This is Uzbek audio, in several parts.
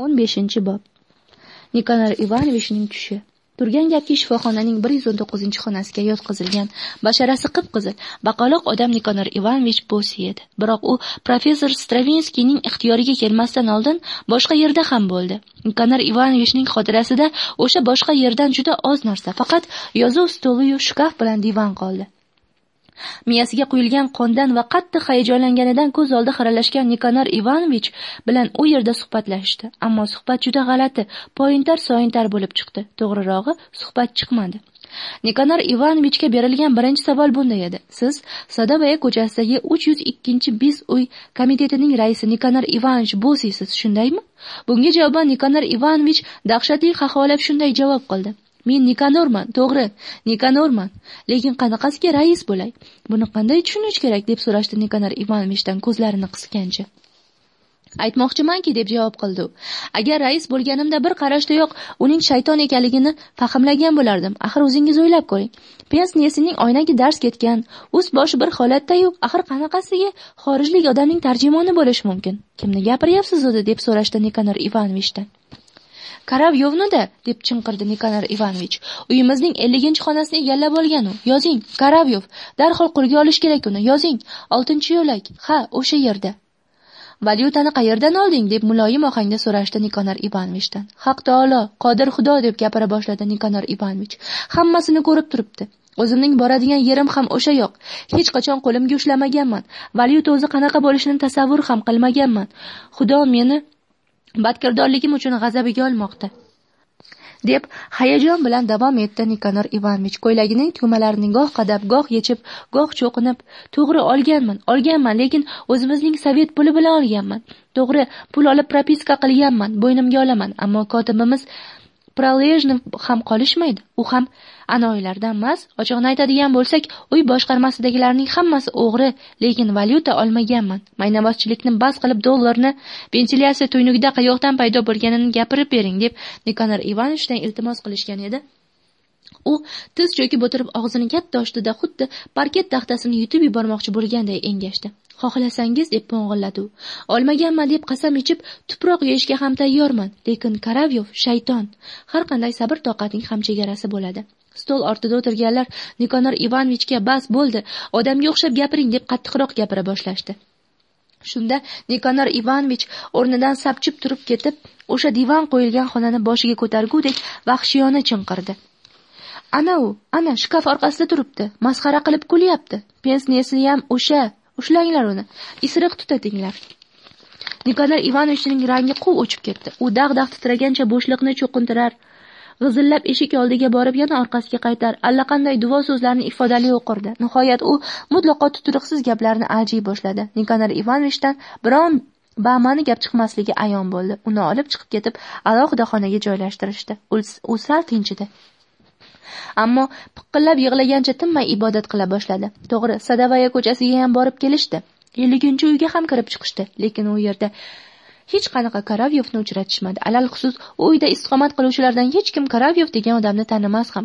15-bob. Nikanor Ivanovichning tushi. Turgan gapki shifoxonaning 119-xonasiga yotqizilgan basharasi qip-qizil, baqaloq odam Nikanor Ivanovich Bosi edi. Biroq u professor Stravinskiyning ixtiyoriga kelmasdan oldin boshqa yerda ham bo'ldi. Nikanor Ivanovichning xotirasida o'sha boshqa yerdan juda oz narsa, faqat yozuv stoli yu shkaf bilan divan qoldi. Miyasiga quyilgan qondan va qattiq hayajonlanganidan ko'z oldi xiralashgan Nikanor Ivanovich bilan u yerda suhbatlashdi. Ammo suhbat juda g'alati, poyintar-soyintar bo'lib chiqdi. To'g'rirog'i, suhbat chiqmadi. Nikanor Ivanovichga berilgan birinchi savol bunday edi: "Siz Sadovaya ko'chasidagi 302-bis uy komitetining raisi Nikanor Ivanovich Bosisiz, shundaymi?" Bunga javoban Nikanor Ivanovich dahshatli xaxolab shunday javob qildi: "Men Nikanorman, to'g'ri, Nikanorman. Lekin qanaqasiga rais bo'lay? Buni qanday tushunish kerak?" deb so'rashdi Nikanor Ivanovichdan ko'zlarini qisgancha. "Aytmoqchimanki", deb javob qildi u. "Agar rais bo'lganimda bir qarashdayoq uning shayton ekanligini fahmlagan bo'lardim. Axir o'zingiz o'ylab ko'ring. Pensiyasining oynaga dars ketgan, ust boshi bir holatda-yu, axir qanaqasiga xorijlik odamning tarjimoni bo'lishi mumkin? Kimni gapiryapsiz o'zi?" deb so'rashdi Nikanor Ivanovichdan. "Karavyovni-da", deb chinqirdi Nikanor Ivanovich. "Uyimizning 50-xonasini egallab olgan u. Yozing, Karavyov. Darhol qo'lga olish kerak uni. Yozing. 6-yo'lak. Ha, o'sha yerda." "Valyutani qayerdan olding?" deb muloyim ohangda so'rashdi Nikanor Ivanovichdan. "Haq taolo, qodir Xudo", deb gapira boshladi Nikanor Ivanovich. "Hammasini ko'rib turibdi. O'zimning boradigan yerim ham o'sha yoq. Hech qachon qo'limga ushlamaganman. Valyuta o'zi qanaqa bo'lishini tasavvur ham qilmaganman. Xudo meni badkirdorligim uchun g'azabiga olmoqda", deb hayajon bilan davom etdi Nikanor Ivanovich. Ko'ylagining tugmalarini goh qadab, goh yechib, goh cho'qinib, "To'g'ri, olganman, lekin o'zimizning sovet puli bilan olganman. To'g'ri, pul olib propiska qilganman, bo'ynimga olaman. Ammo kotibimiz Prolejnov ham qolishmaydi. U ham anoyilardan emas. Ochig'ini aytadigan bo'lsak, uy boshqarmasidagilarning hammasi o'g'ri, lekin valyuta olmaganman. Maynavozchilikni bas qilib dollarni ventilyatsiya tuynugida qayoqdan paydo bo'lganini gapirib bering", deb Nikanor Ivanovichdan iltimos qilishgan edi. U tiz cho'kib o'tirib og'zini katta ochdi-da, xuddi parket taxtasini yutib yubormoqchi bo'lganday engashdi. "Xohlasangiz", deb po'ng'illadi u. "Olmaganman deb qasam ichib tuproq yeyishga ham tayyorman, lekin Karavyov shayton. Har qanday sabr toqatning ham chegarasi bo'ladi." Stol ortida o'tirganlar Nikanor Ivanovichga "Bas, bo'ldi, odamga o'xshab gapiring", deb qattiqroq gapira boshlashdi. Shunda Nikanor Ivanovich o'rnidan sapchib turib ketib, o'sha divan qo'yilgan xonani boshiga ko'targudek vahshiyona chinqirdi: "Ana u, ana shkaf orqasida turibdi. Masxara qilib kulyapti. Pensiyasi ham o'sha. Ushlanglar uni. Isiriq tutatinglar." Nikanor Ivanovichning rangi quv o'chib ketdi. U dag'-dag' titragancha bo'shliqni cho'qintirar, g'izillab eshik oldiga borib yana orqasiga qaytar, allaqanday duo so'zlarni ifodali o'qirdi. Nihoyat u mutlaqo tuturiqsiz gaplarni aljiy boshladi. Nikanor Ivanovichdan biron bama'ni gap chiqmasligi ayon bo'ldi. Uni olib chiqib ketib, alohida xonaga joylashtirishdi. U sal tinchidi. Ammo piqillab yig'lagancha tinmay ibodat qila boshladi. To'g'ri, Sadovaya ko'chasiga ham borib kelishdi. 50-uyga ham kirib chiqishdi, lekin u yerda hech qanaqa Karavyovni uchratishmadi. Alal xusus u uyda istiqomat qiluvchilardan hech kim Karavyov degan odamni tanimas ham,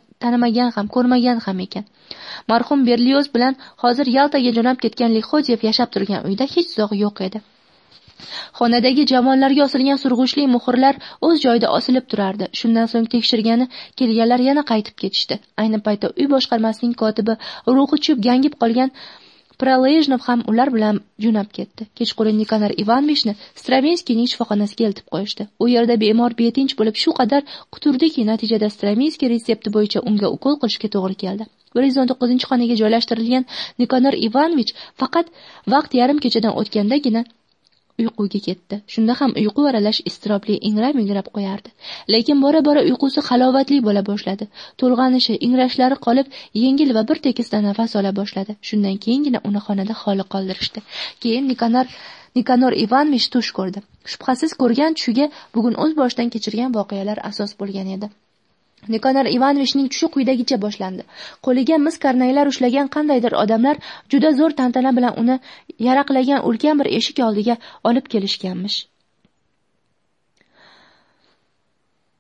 ko'rmagan ham ekan. Marhum Berlioz bilan hozir Yaltaga jo'nab ketgan Lixodyev yashab turgan uyda hech zog' yo'q edi. Xonadagi javonlarga osilgan surg'uchli muhrlar o'z joyida osilib turardi. Shundan so'ng tekshirgani kelganlar yana qaytib ketishdi. Ayni paytda uy boshqarmasining kotibi, ruhi tushib gangib qolgan Prolejnov ham ular bilan jo'nab ketdi. Kechqurun Nikanor Ivanovichni Stravinskiyning shifoxonasiga eltib qo'yishdi. U yerda bemor betinch bo'lib shu qadar quturdiki, natijada Stravinskiy retsepti bo'yicha unga ukol qilishga to'g'ri keldi. 119-xonaga joylashtirilgan Nikanor Ivanovich faqat vaqt yarim kechadan o'tgandagina uyquga ketdi. Shunda ham uyqu aralash iztirobli ingrab-ingrab qo'yardi. Lekin bora-bora uyqusi halovatli bo'la boshladi. To'lg'anishi, ingrashlari qolib, yengil va bir tekisda nafas ola boshladi. Shundan keyingina uni xonada xoli qoldirishdi. Keyin Nikanor Ivanovich tush ko'rdi. Shubhasiz ko'rgan tushiga bugun o'z boshidan kechirgan voqealar asos bo'lgan edi. Nikanor Ivanovichning tushi quyidagicha boshlandi. Qo'liga mis karnaylar ushlagan qandaydir odamlar juda zo'r tantana bilan uni yaraqlagan ulkan bir eshik oldiga olib kelishganmish.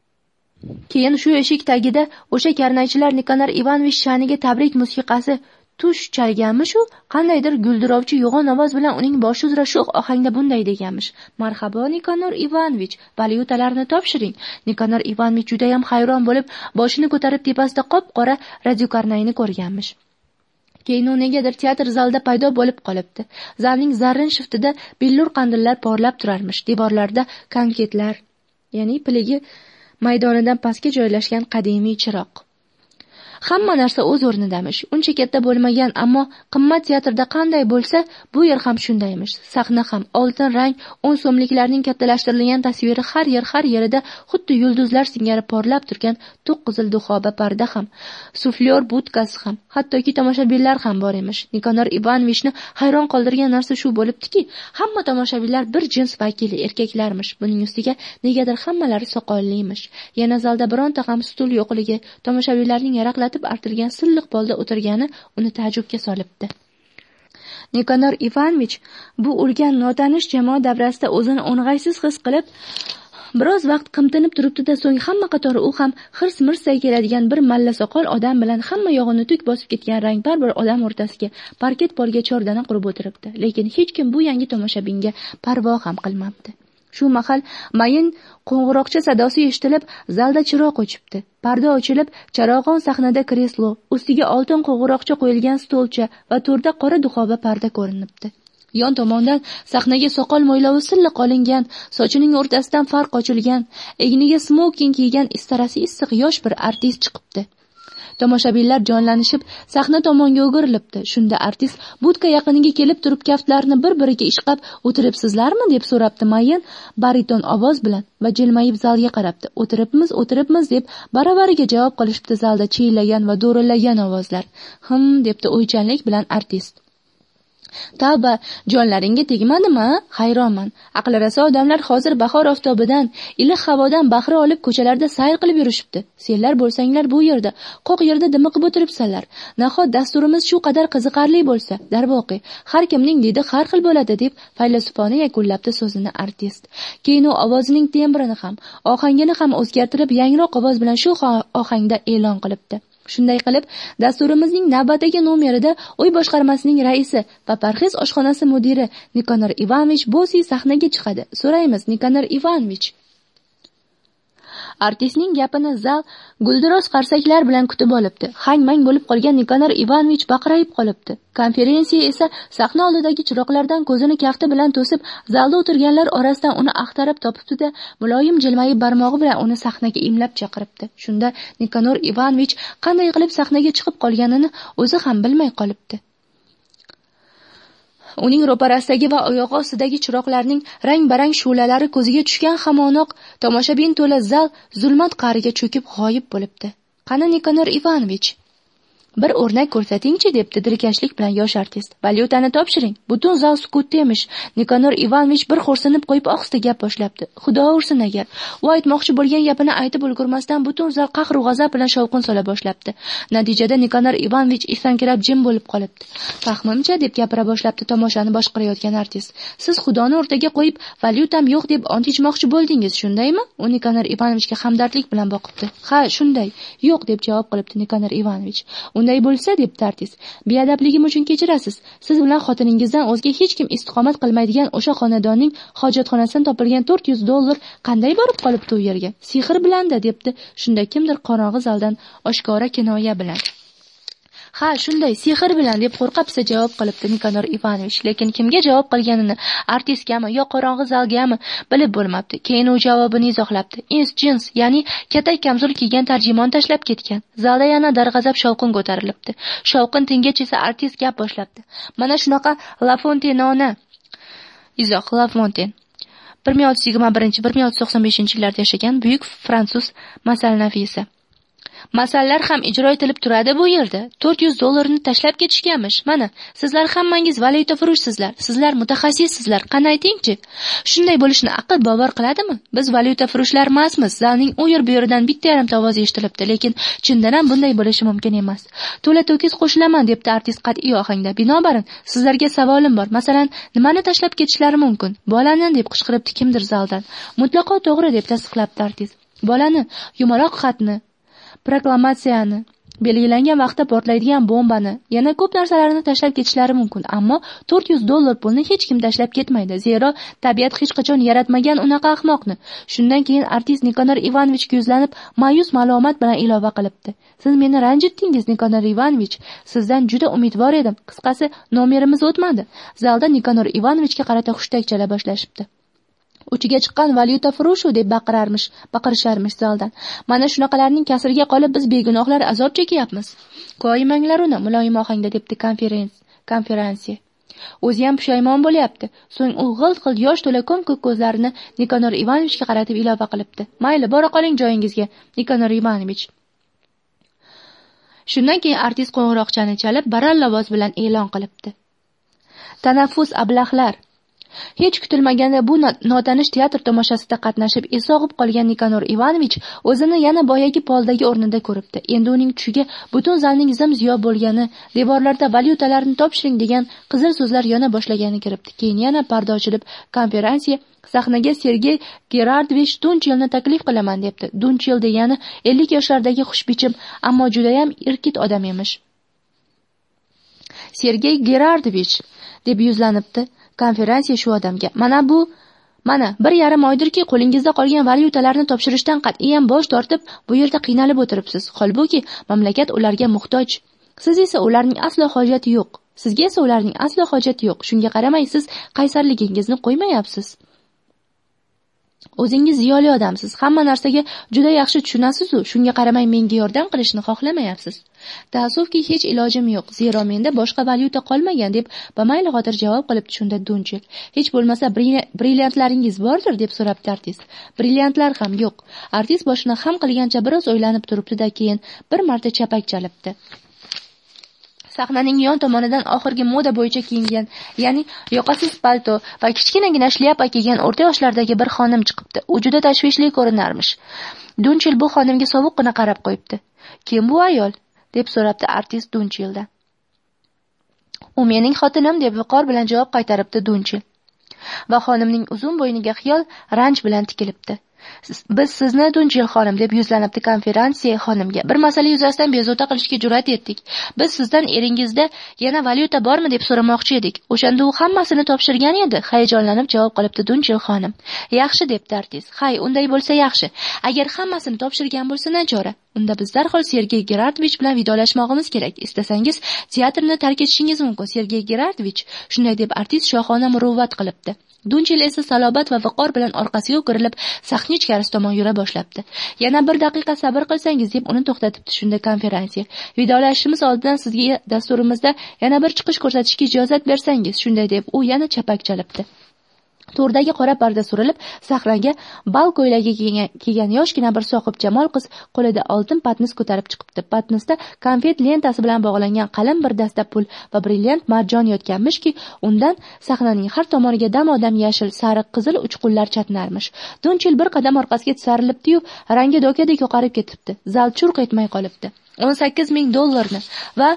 Keyin shu eshik tagida o'sha karnaychilar Nikanor Ivanovich sha'niga tabrik musiqasi tush chalganmish-u, qandaydir guldirovchi yo'g'on ovoz bilan uning boshi uzra sho'x ohangda bunday deganmish: "Marhabo, Nikanor Ivanovich, valyutalarni topshiring." Nikanor Ivanovich juda ham hayron bo'lib, boshini ko'tarib tepasida qop-qora radiokarnayni ko'rganmish. Keyin u negadir teatr zalida paydo bo'lib qolibdi. Zalning zarrin shiftida billur qandillar porlab turarmish. Devorlarda konketlar, ya'ni piligi maydonidan pastga joylashgan qadimiy chiroq. Hamma narsa o'z o'rnidamish. Uncha katta bo'lmagan, ammo qimmat teatrda qanday bo'lsa, bu yer ham shundaymish. Sahna ham oltin rang 10 so'mliklarning kattalashtirilgan tasviri har yerida xuddi yulduzlar singari porlab turgan to'qqizil duxoba parda ham, suflyor budkasi ham, hattoki tomoshabinlar ham bor emish. Nikanor Ivanovichni hayron qoldirgan narsa shu bo'libdiki, hamma tomoshabinlar bir jins vakili erkaklarmish. Buning ustiga negadir hammalari soqolliymish. Yana zalda bironta ham stul yo'qligi, tomoshabinlarning yaraqlatib artilgan silliq polda o'tirgani uni taajjubga solibdi. Nikanor Ivanovich bu o'lgan notanish jamoa davrasida o'zini o'ng'aysiz his qilib, biroz vaqt qimtinib turibdi-da, so'ng hamma qatori u ham hirs-mirsday keladigan bir malla soqol odam bilan hamma yog'ini tuk bosib ketgan rangpar bir odam o'rtasiga parket polga chordana qurib o'tiribdi. Lekin hech kim bu yangi tomoshabinga parvo ham qilmabdi. Shu mahal mayin qo'ng'iroqcha sadosi eshitilib, zalda chiroq o'chibdi. Parda ochilib, charog'on sahnada kreslo, ustiga oltin qo'ng'iroqcha qo'yilgan stolcha va to'rda qora duxoba parda ko'rinibdi. Yon tomondan sahnaga soqol mo'ylovi silliq olingan, sochining o'rtasidan farq ochilgan, egniga smoking kiygan istarasi issiq yosh bir artist chiqibdi. Tomoshabinlar jonlanishib sahna tomonga o'girilibdi. Shunda artist budka yaqiniga kelib turib kaftlarini bir-biriga ishqab, "O'tiribsizlarmi?" deb so'rabdi mayin bariton ovoz bilan va jilmayib zalga qarabdi. "O'tiribmiz" deb baravariga javob qilishibdi zalda chiyillagan va do'rillagan ovozlar. Debdi o'ychanlik bilan artist. Tavba, jonlaringga tegmadimi? Hayronman. Aqli raso odamlar hozir bahor oftobidan, iliq havodan bahra olib ko'chalarda sayr qilib yurishibdi. Senlar bo'lsanglar bu yerda, qoq yerda dimiqib o'tiribsanlar. Nahot dasturimiz shu qadar qiziqarli bo'lsa, darvoqe, har kimning didi har xil bo'ladi, deb faylasufona yakunlabdi so'zini artist. Keyin u ovozining tembrini ham, ohangini ham o'zgartirib, yangroq ovoz bilan shu ohangda e'lon qilibdi. Shunday qilib, dasturimizning navbatdagi nomerida uy boshqarmasining raisi va parhez oshxonasi mudiri Nikanor Ivanovich Bosi sahnaga chiqadi. So'raymiz, Nikanor Ivanovich. Artistning gapini zal guldiroz qarsaklar bilan kutib olibdi. Hang-mang bo'lib qolgan Nikanor Ivanovich baqirayib qolibdi. Konferensiya esa sahna oldidagi chiroqlardan ko'zini kafti bilan to'sib, zalda o'tirganlar orasidan uni axtarib topibdi-da, muloyim jilmayib barmog'i bilan uni sahnaga imlab chaqiribdi. Shunda Nikanor Ivanovich qanday qilib sahnaga chiqib qolganini o'zi ham bilmay qolibdi. Uning ro'parasidagi va oyog'i ostidagi chiroqlarning rang-barang shu'lalari ko'ziga tushgan hamonoq tomoshabin to'la zal zulmat qa'riga cho'kib g'oyib bo'libdi. "Qani Nikanor Ivanovich, bir o'rnak ko'rsating-chi", debdi dirkashlik bilan yosh artist. "Valyutani topshiring." Butun zal sukutda emish. Nikanor Ivanovich bir xo'rsinib qo'yib ohista gap boshlabdi. Xudo ursin agar u aytmoqchi bo'lgan gapini aytib ulgurmasdan butun zal qahr va g'azab bilan shovqin sola boshlabdi. Natijada Nikanor Ivanovich esankirab jim bo'lib qolibdi. "Fahmimcha", deb gapira boshlabdi tomoshani boshqarayotgan artist. "Siz Xudoni o'rtaga qo'yib, valyutam yo'q deb ont ichmoqchi bo'ldingiz, shundaymi?" U Nikanor Ivanovichga hamdardlik bilan boqibdi. "Ha, shunday. Yo'q", deb javob qilibdi Nikanor Ivanovich. "Unday bo'lsa", debdi artist, "beadabligim uchun kechirasiz. Siz bilan xotiningizdan o'zga hech kim istiqomat qilmaydigan o'sha xonadonning hojatxonasidan topilgan $400 qanday borib qolibdi u yerga? Sehr bilan-da", debdi. Shunda kimdir qorong'i zaldan oshkora kinoya bilan. "Ha, shunday, sehr bilan", deb qo'rqa-pisa javob qilibdi Nikanor Ivanovich. Lekin kimga javob qilganini, artistgami yo qorong'i zalgami bilib bo'lmabdi. Keyin u javobini izohlabdi. Jins, ya'ni katak kamzul kiygan tarjimon tashlab ketgan. Zalda yana darg'azab shovqin ko'tarilibdi. Shovqin tingach esa artist gap boshlabdi. "Mana shunaqa La Fontenona." Izoh: La Fontaine 1621-1695-yillarda yashagan buyuk fransuz masal-navisi. Masallar ham ijro etilib turadi bu yerda. $400 tashlab ketishganmish. Mana, sizlar hammangiz valyutafurushsizlar. Sizlar mutaxassissizlar. Qani ayting-chi? Shunday bo'lishini aql bovar qiladimi? Biz valyutafurushlar emasmiz. Zalning u yer bu yerdan bitta yarimta ovoz eshitilibdi, lekin chindan ham bunday bo'lishi mumkin emas. "To'la to'kis qo'shilaman", debdi artist qat'iy ohangda. "Binobarin, sizlarga savolim bor. Masalan, nimani tashlab ketishlari mumkin? Bolani", deb qichqiribdi kimdir zaldan. "Mutlaqo to'g'ri", deb tasdiqlabdi artist. "Bolani, yumaloq xatni, proklamatsiyani, belgilangan vaqtda portlaydigan bombani, yana ko'p narsalarni tashlab ketishlari mumkin, ammo $400 pulni hech kim tashlab ketmaydi, zero tabiat hech qachon yaratmagan unaqa ahmoqni. Shundan keyin artist Nikanor Ivanovich ko'zlanib, ma'yus malomat bilan ilova qilibdi: "Siz meni ranjitdingiz, Nikanor Ivanovich. Sizdan juda umidvor edim. Qisqasi, nomerimiz o'tmadi." Zalda Nikanor Ivanovichga qarata hushtak chala boshlashibdi. Uchiga chiqqan valyuta furushu deb baqirisharmish zaldan. Mana shunaqalarning kasriga qolib biz begunohlar azob chekyapmiz. Qo'ymanglar uni, muloyim ohangda debdi konferensiya. O'zi ham pushaymon bo'lyapti. So'ng u g'ilt-g'ilt yosh to'la ko'k ko'zlarini Nikanor Ivanovichga qaratib ilova qilibdi: "Mayli, bora qoling joyingizga, Nikanor Ivanovich." Shundan keyin artist qo'ng'iroqchani chalib, baralla ovoz bilan e'lon qilibdi: "Tanaffus ablahlar." Hech kutilmaganda bu notanish teatr tomoshasida qatnashib esog'ib qolgan Nikanor Ivanovich o'zini yana boyagi poldagi o'rnida ko'ribdi. Endi uning tushiga butun zalning zim-ziyo bo'lgani, devorlarda valyutalarni topshiring degan qizil so'zlar yona boshlagani kiribdi. Keyin yana parda ochilib, konferensiya sahnaga Sergey Gerardovich Dunchilni taklif qilaman debdi. Dunchil degani 50 yoshlardagi xushbichim, ammo juda ham irkit odam emish. Sergey Gerardovich deb yuzlanibdi konferensiya shu odamga. Mana 1,5 oydirki qo'lingizda qolgan valyutalarni topshirishdan qat'iyan bosh tortib bu yerda qiynalib o'tiribsiz. Holbuki mamlakat ularga muhtoj. Sizga esa ularning aslo hojati yo'q. Shunga qaramay siz qaysarligingizni qo'ymayapsiz. O'zingiz ziyoli odamsiz, hamma narsaga juda yaxshi tushunasiz-ku, shunga qaramay menga yordam qilishni xohlamayapsiz. Taassufki hech ilojim yo'q, zero menda boshqa valyuta qolmagan deb bamayli xotir javob qilib tushunda Dunchil. Hech bo'lmasa brilliantlaringiz bordir deb so'rabdi artist. Brilliantlar ham yo'q. Artist boshini xam qilgancha biroz o'ylanib turibdi-da, keyin bir marta chapak chalibdi. Sahnaning yon tomonidan oxirgi moda bo'yicha kiyingan, ya'ni yoqasiz palto va kichkinagina shlyapa kiygan o'rta yoshlardagi bir xonim chiqibdi. U juda tashvishli ko'rinarmish. Dunchil bu xonimga sovuqqina qarab qo'yibdi. "Kim bu ayol?" deb so'rabdi artist Dunchildan. "U mening xotinim" deb viqor bilan javob qaytaribdi Dunchil. Va xonimning uzun bo'yniga xiyol ranj bilan tikilibdi. "Biz sizni Dunchil xonim" deb yuzlanibdi konferensiya xonimga. "Bir masala yuzasidan bezovta qilishga jur'at etdik. Biz sizdan eringizda yana valyuta bormi deb so'ramoqchi edik. O'shanda u hammasini topshirgan edi", hayajonlanib javob qilibdi Dunchil xonim. "Yaxshi", debdi artist. "Hay, unday bo'lsa yaxshi. Agar hammasini topshirgan bo'lsa nachora? Unda biz darhol Sergey Gerardovich bilan vidolashmog'imiz kerak. Istasangiz teatrni tark etishingiz mumkin, Sergey Gerardovich." Shunday deb artist shohona muruvvat qilibdi. Dunchil esa salobat va viqor bilan orqasiga o'girilib, sahna ichkarisi tomon yura boshlabdi. "Yana 1 daqiqa sabr qilsangiz" deb uni to'xtatibdi shunda konferensiya. "Vidolashishimiz oldidan sizga dasturimizda yana bir chiqish ko'rsatishga ijozat bersangiz", shunday deb u yana chapak chalibdi. To'rdagi qora parda surilib, sahnaga bal ko'ylagi kiygan yoshgina bir sohib jamol qiz qo'lida oltin patnis ko'tarib chiqibdi. Patnisda konfet lentasi bilan bog'langan qalin bir dasta pul va brilliant marjon yotganmishki, undan sahnaning har tomoniga dam-odam yashil, sariq, qizil uchqunlar chatnarmish. Dunchil bir qadam orqasiga tisarilibdi-yu, rangi dokadek oqarib ketibdi. Zal churq etmay qolibdi. $18,000 va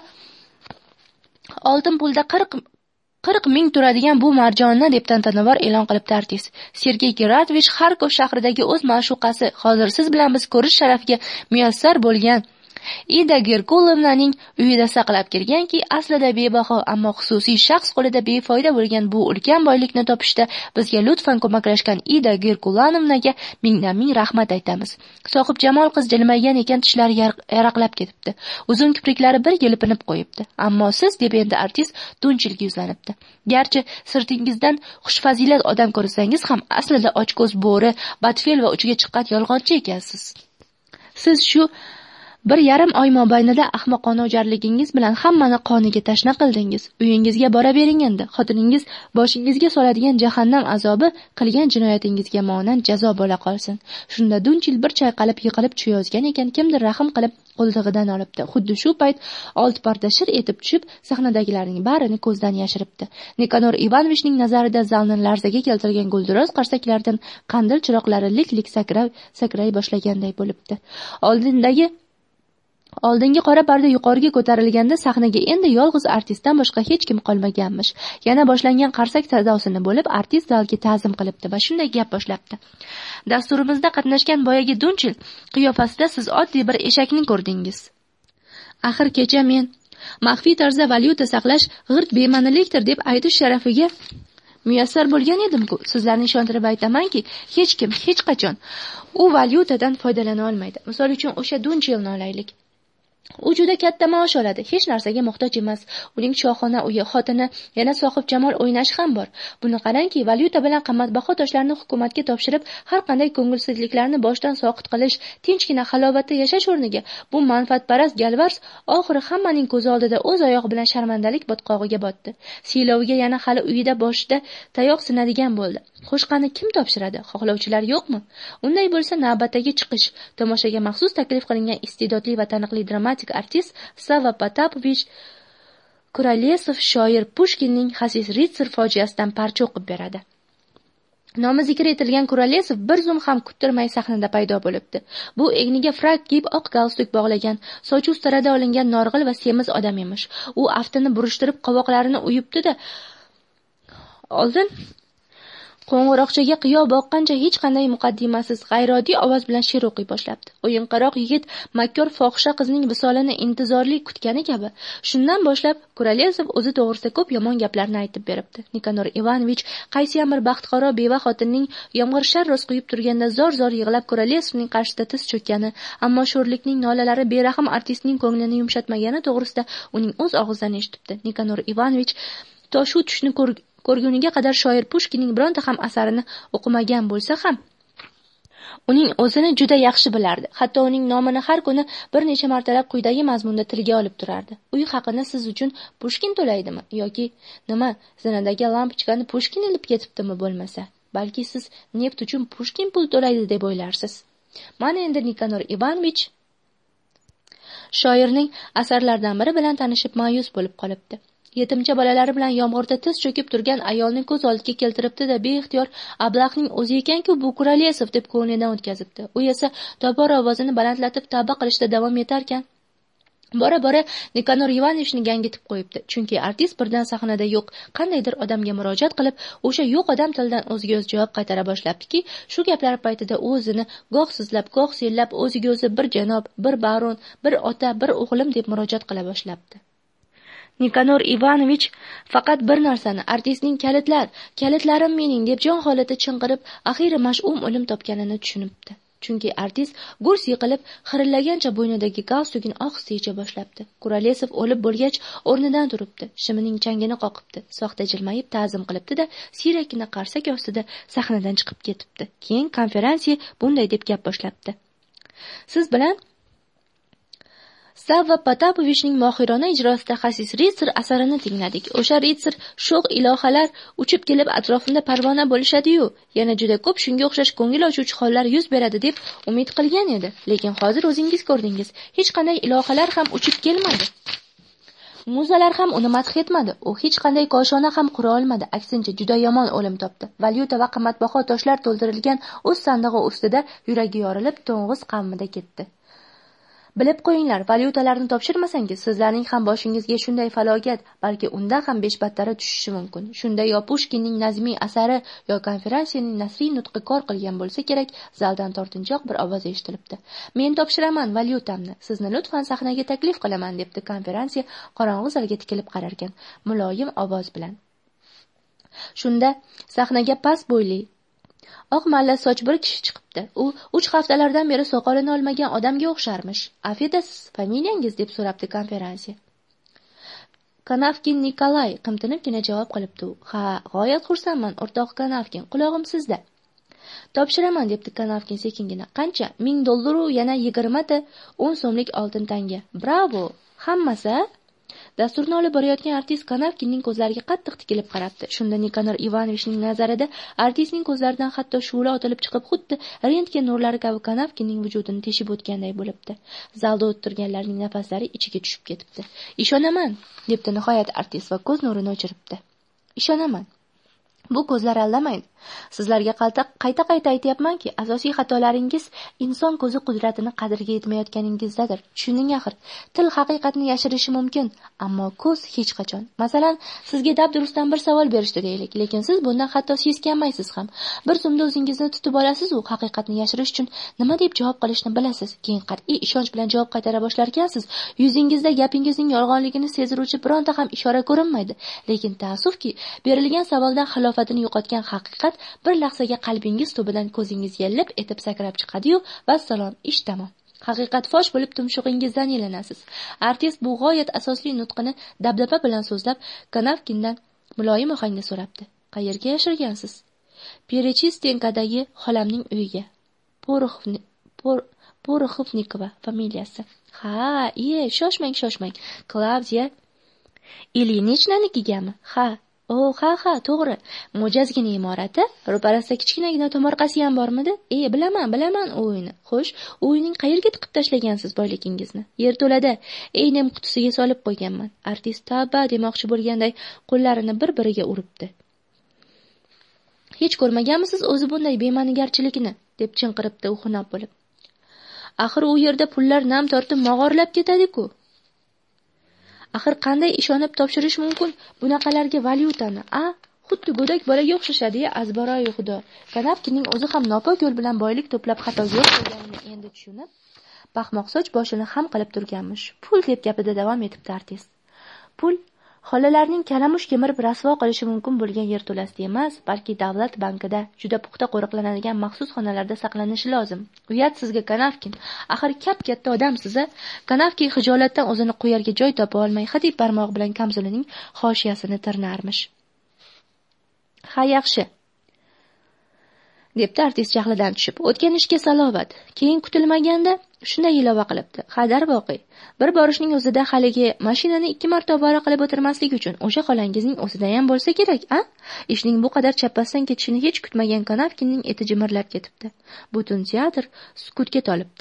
oltin pulda 40 ming turadigan bu marjonni deb tantanavor e'lon qilibdi artist. Sergey Gerardovich Xarkov shahridagi o'z ma'shuqasi, hozir siz bilan biz ko'rish sharafiga muyassar bo'lgan Ida Gerkulovnaning uyida saqlab kelganki, aslida bebaho, ammo xususiy shaxs qo'lida befoyda bo'lgan bu ulkan boylikni topishda bizga lutfan ko'maklashgan Ida Gerkulovnaga mingdan-ming rahmat aytamiz. Sohib jamol qiz jilmaygan ekan, tishlari yaraqlab ketibdi. Uzun kipriklari bir yelpinib qo'yibdi. "Ammo siz", deb endi artist Dunchilga yuzlanibdi, "garchi sirtingizdan xushfazilat odam ko'rsangiz ham aslida ochko'z bo'ri, badfel va uchiga chiqqan yolg'onchi ekansiz. Siz shu 1,5 oy mobaynida ahmoqona o'jarligingiz bilan hammani qoniga tashna qildingiz. Uyingizga bora bering endi. Xotiningiz boshingizga soladigan jahannam azobi qilgan jinoyatingizga monand jazo bo'la qolsin." Shunda Dunchil bir chayqalib yiqilib tushayotgan ekan, kimdir rahm qilib qo'ltig'idan olibdi. Xuddi shu payt old parda shir etib tushib, sahnadagilarning barini ko'zdan yashiribdi. Nikanor Ivanovichning nazarida zalni larzaga keltirgan gulduros qarsaklardan qandil chiroqlari lik-lik sakray boshlaganday bo'libdi. Oldingi qora parda yuqoriga ko'tarilganda sahnaga endi yolg'iz artistdan boshqa hech kim qolmaganmish. Yana boshlangan qarsak sadosini bo'lib, artist zalga ta'zim qilibdi va shunday gap boshlabdi: "Dasturimizda qatnashgan boyagi Dunchil qiyofasida siz oddiy bir eshakni ko'rdingiz. Axir kecha men maxfiy tarzda valyuta saqlash g'irt bema'nilikdir deb aytish sharafiga muyassar bo'lgan edim-ku. Sizlarni ishontirib aytamanki, hech kim hech qachon u valyutadan foydalana olmaydi. Misol uchun o'sha Dunchilni olaylik. U juda katta maosh oladi, hech narsaga muhtoj emas. Uning shohona uyi, xotini, yana sohib jamol o'ynashi ham bor. Buni qarangki, valyuta bilan qimmatbaho toshlarni hukumatga topshirib, har qanday ko'ngilsizliklarni boshdan soqit qilish, tinchgina halovatda yashash o'rniga bu manfaatparast galvars oxiri hammaning ko'zi oldida o'z oyog'i bilan sharmandalik botqog'iga botdi. Siyloviga yana hali uyida boshida tayoq sinadigan bo'ldi. Qo'shqani kim topshiradi? Xohlovchilar yo'qmi? Unday bo'lsa navbatdagi chiqish, tomoshaga maxsus taklif qilingan iste'dodli va taniqli dramatik artist Sava Potapovich Kuralesov shoir Pushkinning Xasis Ritsar fojiasidan parcha o'qib beradi. Nomi zikr etilgan Kuralesov bir zum ham kuttirmay sahnada paydo bo'libdi. Bu egniga frak kiyib oq galstuk bog'lagan, sochi ustarada olingan norg'il va semiz odam emish. U aftini burishtirib qovoqlarini uyibdi-da, oldin qo'ng'iroqchaga qiyo boqqancha hech qanday muqaddimasiz g'ayrioddiy ovoz bilan she'r o'qiy boshlabdi. O'yinqaroq yigit makkor fohisha qizning visolini intizorli kutgani kabi. Shundan boshlab Kuralesov o'zi to'g'risida ko'p yomon gaplarni aytib beribdi. Nikanor Ivanovich qaysiyam bir baxtqaro beva xotinning yomg'ir roz quyib turganda zor-zor yig'lab Kuralesovning qarshisida tiz cho'kkani, ammo sho'rlikning nolalari berahm artistning ko'nglini yumshatmagani to'g'risida uning o'z og'zidan eshitibdi. Nikanor Ivanovich to shu tushni ko'rguniga qadar shoir Pushkinning bironta ham asarini o'qimagan bo'lsa ham, uning o'zini juda yaxshi bilardi. Hatto uning nomini har kuni bir necha martalab quyidagi mazmunda tilga olib turardi. Uy haqini siz uchun Pushkin to'laydimi yoki nima, zinadagi lampochkani Pushkin ilib ketibdimi bo'lmasa? Balki siz neft uchun Pushkin pul to'laydi deb o'ylarsiz. Mana endi Nikanor Ivanovich shoirning asarlaridan biri bilan tanishib ma'yus bo'lib qolibdi. Yetimcha bolalari bilan yomg'irda tiz cho'kib turgan ayolni ko'z oldiga keltiribdi-da, beixtiyor ablahning o'zi ekanku bu Kuralesov deb ko'nglidan o'tkazibdi. U esa tobora ovozini balandlatib tavba qilishda davom etarkan, bora-bora Nikanor Ivanovichni gangitib qo'yibdi. Chunki artist birdan sahnada yo'q qandaydir odamga murojaat qilib, o'sha yo'q odam tilidan o'ziga o'zi javob qaytara boshlabdiki, shu gaplar paytida u o'zini goh sizlab, goh sellab, o'ziga o'zi bir janob, bir baron, bir ota, bir o'g'lim deb murojaat qila boshlabdi. Nikanor Ivanovich faqat bir narsani, artistning kalitlarim mening deb jon holati chinqirib, axiri mash'um o'lim topganini tushunibdi. Chunki artist gurs yiqilib, xirillagancha bo'ynidagi galstukini ohista yecha boshlabdi. Kuralesov o'lib bo'lgach, o'rnidan turibdi, shimining changini qoqibdi, soxta jilmayib ta'zim qilibdi-da, siyrakkina qarsak ostida sahnadan chiqib ketibdi. Keyin konferensiya bunday deb gap boshlabdi. Siz bilan Sava Potapovichning mohirona ijrosida Xasis Ritsar asarini tingladik. O'sha Ritsar sho'x ilohalar uchib kelib atrofimda parvona bo'lishadi-yu, yana juda ko'p shunga o'xshash ko'ngil ochuvchi hollar yuz beradi deb umid qilgan edi. Lekin hozir o'zingiz ko'rdingiz, hech qanday ilohalar ham uchib kelmadi. Muzalar ham uni madh etmadi. U hech qanday koshona ham qura olmadi. Aksincha juda yomon o'lim topdi. Valyuta va qimmatbaho toshlar to'ldirilgan o'z sandig'i ustida yuragi yorilib, to'ng'iz qavmida ketdi. Bilib qo'yinglar, valyutalarni topshirmasangiz, sizlarning ham boshingizga shunday falokat, balki undan ham beshbattari tushishi mumkin. Shunda yo Pushkinning nazmiy asari, yo konferensiyaning nasriy nutqi kor qilgan bo'lsa kerak, zaldan tortinchoq bir ovoz eshitilibdi. Men topshiraman valyutamni, sizni lutfan sahnaga taklif qilaman, debdi konferensiya qorong'u zalga tikilib qararkan, muloyim ovoz bilan. Shunda sahnaga past bo'yli, oq malla soch bir kishi chiqibdi. U 3 haftalardan beri soqolini olmagan odamga o'xsharmish. Afedasiz, familiyangiz deb so'rabdi konferensiya. Kanavkin Nikolay qimtinibgina javob qilibdi. Ha, g'oyat xursandman, o'rtoq Kanavkin, qulog'im sizda. Topshiraman, debdi Kanavkin sekingina. Qancha? $1000 yana 20 ta 10 so'mlik oltin tanga. Bravo! Hammasi? Dasturni olib borayotgan artist Kanavkinning ko'zlariga qattiq tikilib qarabdi. Shunda Nikanor Ivanovichning nazarida artistning ko'zlaridan hatto shu'la otilib chiqib, xuddi rentgen nurlari kabi Kanavkinning vujudini teshib o'tganday bo'libdi. Zalda o'tirganlarning nafaslari ichiga tushib ketibdi. Ishonaman, debdi nihoyat artist va ko'z nurini o'chiribdi. Ishonaman. Bu ko'zlar aldamaydi. Sizlarga qayta aytyapmanki, asosiy xatolaringiz inson ko'zi qudratini qadriga yetmayotganingizdadir. Tushuning axir. Til haqiqatni yashirishi mumkin, ammo ko'z hech qachon. Masalan, sizga dabdurustdan bir savol berishdi deylik, lekin siz bundan hatto seskanmaysiz ham. Bir zumda o'zingizni tutib olasiz, u haqiqatni yashirish uchun nima deb javob qilishni bilasiz. Keyin qat'iy ishonch bilan javob qaytara boshlarkansiz. Yuzingizda gapingizning yolg'onligini sezdiruvchi bironta ham ishora ko'rinmaydi. Lekin ta'assufki, berilgan savoldan xalofatini yo'qotgan haqiqat bir lahzaga qalbingiz tubidan ko'zingiz yellib etib sakrab chiqadi-yu, vassalom, ish tamom. Haqiqat fosh bo'lib tumshug'ingizdan yelanasiz. Artist bu g'oyat asosli nutqini dabdaba bilan so'zlab, Kanavkindan muloyim ohangda so'rabdi. Qayerga yashirgansiz? Perechistenkadagi xolamning uyiga. Porokhovnikova familiyasi. Ha, shoshmang. Klavdiya Ilinechnanikigami? Ha, ha, to'g'ri. Mo'jazgina imorati, ro'parasida kichkinagina tomorqasi ham bormidi? Bilaman u uyni. Xo'sh, u uyning qayerga tiqib tashlagansiz boyligingizni? Yerto'lada nem qutisiga solib qo'yganman. Artist tavba demoqchi bo'lganday qo'llarini bir-biriga uribdi. Hech ko'rmaganmisiz o'zi bunday bema'nigarchilikni, deb chinqiribdi u xunob bo'lib. Axir u yerda pullar nam tortib mog'orlab ketadi-ku. Axir qanday ishonib topshirish mumkin bunaqalarga valyutani? Xuddi go'dak bolaga o'xshashadi-ya, azbaroyi xudo. Kanavkinning o'zi ham nopok yo'l bilan boylik to'plab xatoga yo'l qo'yganini endi tushunib, paxmoqsoch boshini xam qilib turganmish. Pul deb gapida davom etibdi artist. Pul xolalarning kalamush kemirib rasvo qilishi mumkin bo'lgan yerto'lasida emas, balki davlat bankida juda puxta qo'riqlanadigan maxsus xonalarda saqlanishi lozim. Uyat sizga, Kanavkin. Axir katta odamsiz-a? Kanavkin hijolatdan o'zini qo'yarga joy topa olmay, hadib barmog'i bilan kamzulining hoshiyasini tirnarmish. Ha, yaxshi, debdi artist jahlidan tushib. O'tgan ishga salovat. Keyin kutilmaganda shunday ilova qilibdi. Ha, darvoqe. Bir borishning o'zida haligi mashinani 2 marta ovora qilib o'tirmaslik uchun o'sha xolangizning o'zida ham bo'lsa kerak, Ishning bu qadar chappasdan ketishini hech kutmagan Kanavkinning eti jimirlab ketibdi. Butun teatr sukutga tolibdi.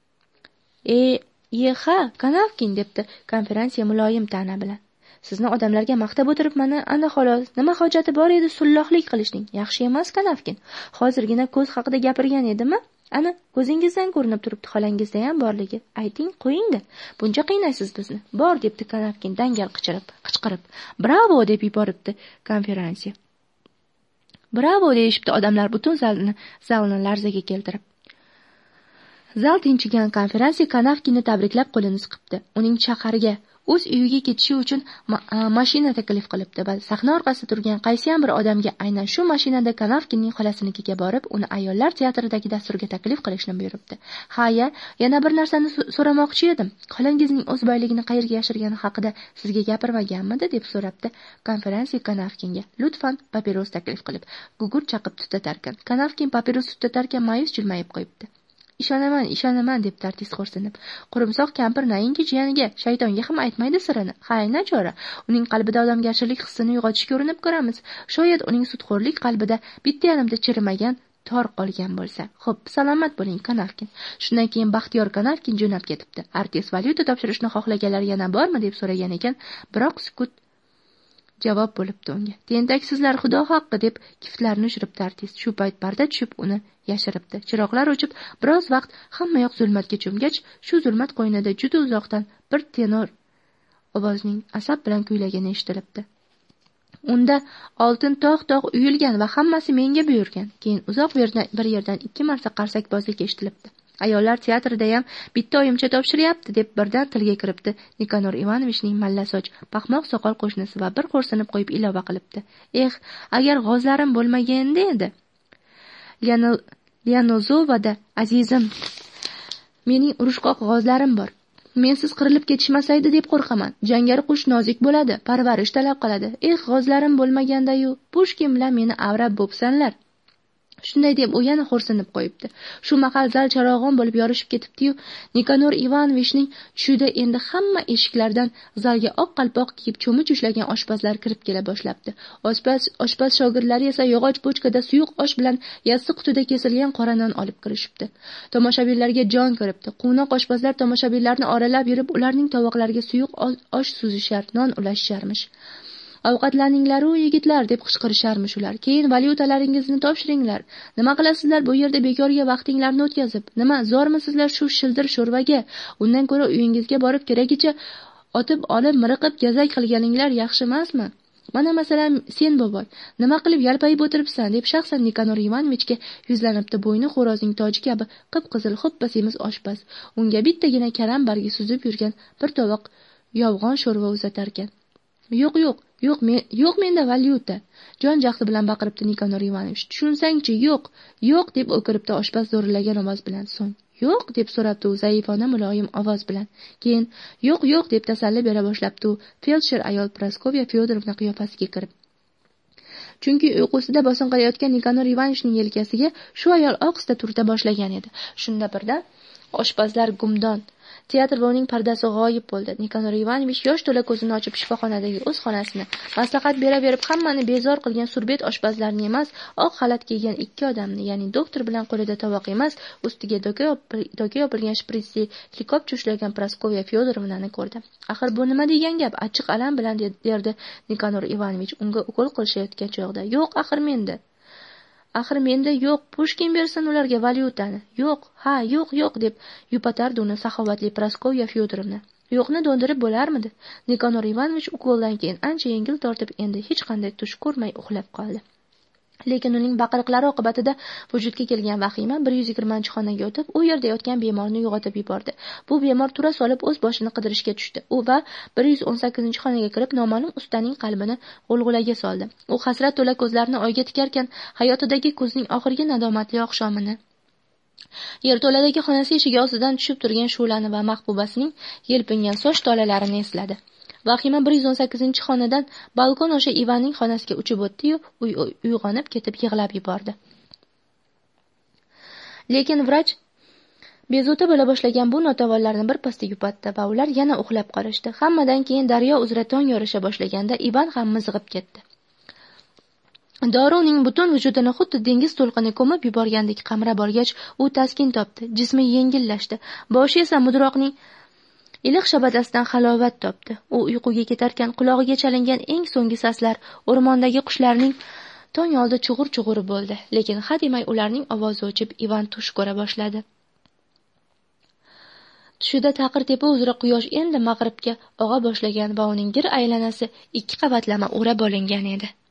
Ha, Kanavkin, debdi konferensiya muloyim ta'na bilan. Sizni odamlarga maqtab o'tiribman, ana xolos. Nima hojati bor edi sullohlik qilishning? Yaxshi emas, Kanavkin. Hozirgina ko'z haqida gapirgan edimmi? Ana, ko'zingizdan ko'rinib turibdi xolangizda ham borligi. Ayting, qo'ying-da. Buncha qiynaysiz bizni. Bor, debdi Kanavkin dangal qichqirib. Bravo deb yuboribdi konferensiya. Bravo deyishibdi odamlar butun zalni larzaga keltirib. Zal tinchigan konferensiya Kanavkinni tabriklab qo'lini siqibdi. Uning shaharga o'z uyiga ketishi uchun mashina taklif qilibdi va sahna orqasida turgan qaysi ham bir odamga aynan shu mashinada Kanavkinning xolasinikiga borib, uni ayollar teatridagi dasturga taklif qilishni buyuribdi. Ha-ya, yana bir narsani so'ramoqchi edim. Xolangizning o'z boyligini qayerga yashirgani haqida sizga gapirmaganmidi, deb so'rabdi konferensiya Kanavkinga. Lutfan papiros taklif qilib, gugurt chaqib tutatarkan. Kanavkin papiros tutatarkan ma'yus jilmayib qo'yibdi. Ishonaman, deb artist xo'rsinib. Qurumsoq kampir nainki jiyaniga, shaytonga ham aytmaydi sirini. Ha, nachora. Uning qalbida odamgarchilik hissini uyg'otishga urinib ko'ramiz. Shoyat uning sudxo'rlik qalbida bitta yarimta chirimagan tor qolgan bo'lsa. Xo'p, salomat bo'ling, Kanavkin. Shundan keyin Baxtiyor Kanavkin jo'nab ketibdi. Artist valyuta topshirishni xohlaganlar yana bormi, deb so'ragan ekan, biroq sukut javob bo'libdi unga. Tentaksizlar, xudo haqqi, deb kiftlarini ushiribdi artist. Shu payt parda tushib uni yashiribdi. Chiroqlar o'chib, biroz vaqt hammayoq zulmatga cho'mgach, shu zulmat qo'ynida juda uzoqdan bir tenor ovozning asab bilan kuylagani eshitilibdi. Unda oltin tog' uyilgan va hammasi menga buyurgan. Keyin uzoq bir yerdan 2 marta qarsakbozlik eshitilibdi. Ayollar teatrida ham bitta oyimcha topshiryapti, deb birdan tilga kiribdi Nikanor Ivanovichning mallasoch, paxmoq soqol qo'shnisi va bir xo'rsinib qo'yib ilova qilibdi. Agar g'ozlarim bo'lmaganda edi. Lianozovada azizim, mening urushqoq g'ozlarim bor. Mensiz qirilib ketishmasaydi deb qo'rqaman. Jangari qush nozik bo'ladi, parvarish talab qiladi. G'ozlarim bo'lmaganda-yu, Pushkin bilan meni avrab bo'psanlar. Shunday deb u yana xo'rsinib qo'yibdi. Shu mahal zal charog'on bo'lib yorishib ketibdi-yu, Nikanor Ivanovichning tushida endi hamma eshiklardan zalga oq qalpoq kiyib cho'mich ushlagan oshpazlar kirib kela boshlabdi. Oshpaz shogirdlari esa yog'och bochkada suyuq osh bilan yassi qutida kesilgan qora non olib kirishibdi. Tomoshabinlarga jon kiribdi. Quvnoq oshpazlar tomoshabinlarni oralab yurib, ularning tovoqlariga suyuq osh suzishar, non ulashisharmish. Ovqatlaninglar-u yigitlar deb qichqirisharmish ular. Keyin valyutalaringizni topshiringlar. Nima qilasizlar bu yerda bekorga vaqtinglarni o'tkazib? Nima zormisizlar shu shildir sho'rvaga? Undan ko'ra uyingizga borib keragicha otib olib miriqib gazak qilganinglar yaxshi emasmi? Mana masalan sen boboy, nima qilib yalpayib o'tiribsan deb shaxsan Nikanor Ivanovichga yuzlanibdi. Bo'yni xo'rozning toji kabi qip-qizil xoppa semiz oshpaz. Unga bittagina karam bargi suzib yurgan bir tovoq yovg'on sho'rva uzatarkan. Yo'q menda valyuta. Jon jahdi bilan baqiribdi Nikanor Ivanovich. Tushunsangchi, yo'q deb o'kiribdi oshpaz zo'rillagan ovoz bilan. So'ng yo'q deb so'rabdi u zaifona muloyim ovoz bilan. Keyin yo'q deb tasalli bera boshlabdi u feldsher ayol Praskovya Fyodorovna qiyofasiga kirib. Chunki uyqusida bosinqirayotgan Nikanor Ivanovichning yelkasiga shu ayol ohista turta boshlagan edi. Shunda birdan oshpazlar gumdon, teatr va uning pardasi g'oyib bo'ldi. Nikanor Ivanovich yosh to'la ko'zini ochib shifoxonadagi o'z xonasini maslahat beraverib hammani bezor qilgan surbet oshpazlarni emas, oq xalat kiygan ikki odamni, ya'ni doktor bilan qo'lida tovoq emas, ustiga doka yopilgan shpritsli likopcha ushlagan Praskovya Fyodorovnani ko'rdi. Axir bu nima degan gap? Achchiq alam bilan derdi Nikanor Ivanovich unga ukol qilishayotgan chog'da. Yo'q, axir menda yo'q, Pushkin bersin ularga valyutani. Yo'q deb yupatardi uni saxovatli Praskovya Fyodorovna. Yo'qni do'ndirib bo'larmidi? Nikanor Ivanovich ukoldan keyin ancha yengil tortib endi hech qanday tush ko'rmay uxlab qoldi. Lekin uning baqiriqlari oqibatida vujudga kelgan vahima 120-xonaga o'tib, u yerda yotgan bemorni uyg'otib yubordi. Bu bemor tura solib o'z boshini qidirishga tushdi. U va 118-xonaga kirib noma'lum ustaning qalbini g'ulg'ulaga soldi. U hasrat to'la ko'zlarini oyga tikarkan, hayotidagi kuzning oxirgi nadomatli oqshomini, yerto'ladagi xonasi eshigi ostidan tushib turgan Shu'lani va mahbubasining yelpingan soch tolalarini esladi. Vahima 118-xonadan balkon osha Ivanning xonasiga uchib o'tdi-yu, uyg'onib ketib yig'lab yubordi. Lekin vrach bezovta bo'la boshlagan bu notavonlarni birpasda yupatdi va ular yana uxlab qolishdi. Hammadan keyin daryo uzra tong yorisha boshlaganda Ivan ham mizg'ib ketdi. Dori uning butun vujudini xuddi dengiz to'lqini ko'mib yuborgandek qamrab olgach, u taskin topdi, jismi yengillashdi. Boshi esa mudroqning iliq shabadasidan halovat topdi. U uyquga ketarkan qulog'iga chalingan eng so'nggi saslar o'rmondagi qushlarning tong oldi chug'ur-chug'uri bo'ldi. Lekin hademay ularning ovozi o'chib, Ivan tush ko'ra boshladi. Tushida taqir tepa uzra quyosh endi mag'ribga og'a boshlagan va uning gir aylanasi 2 qavatlama o'rab olingan edi.